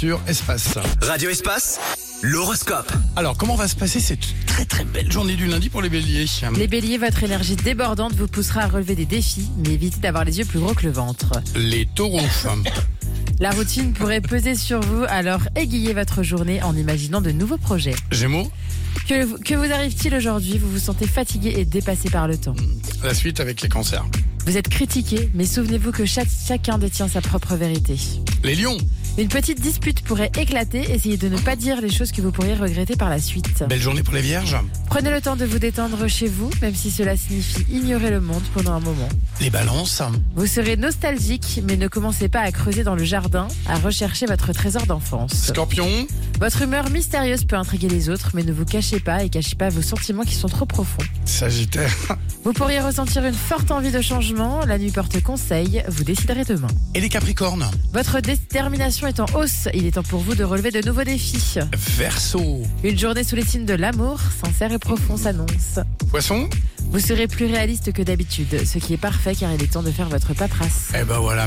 sur Espace. Radio Espace, l'horoscope. Alors, comment va se passer cette très très belle journée du lundi pour les béliers? Les béliers, votre énergie débordante vous poussera à relever des défis, mais évitez d'avoir les yeux plus gros que le ventre. Les taureaux. La routine pourrait peser sur vous, alors aiguillez votre journée en imaginant de nouveaux projets. Gémeaux. Que vous arrive-t-il aujourd'hui? Vous vous sentez fatigué et dépassé par le temps. La suite avec les cancers. Vous êtes critiqué, mais souvenez-vous que chacun détient sa propre vérité. Les lions. Une petite dispute pourrait éclater, essayez de ne pas dire les choses que vous pourriez regretter par la suite. Belle journée pour les vierges. Prenez le temps de vous détendre chez vous, même si cela signifie ignorer le monde pendant un moment. Les balances. Vous serez nostalgique, mais ne commencez pas à creuser dans le jardin, à rechercher votre trésor d'enfance. Scorpion. Votre humeur mystérieuse peut intriguer les autres, mais ne vous cachez pas et cachez pas vos sentiments qui sont trop profonds. Sagittaire. Vous pourriez ressentir une forte envie de changement, la nuit porte conseil, vous déciderez demain. Et les capricornes. Votre détermination est en hausse, il est temps pour vous de relever de nouveaux défis. Verseau. Une journée sous les signes de l'amour, sincère et profond s'annonce. Poisson. Vous serez plus réaliste que d'habitude, ce qui est parfait car il est temps de faire votre paperasse. Eh ben voilà.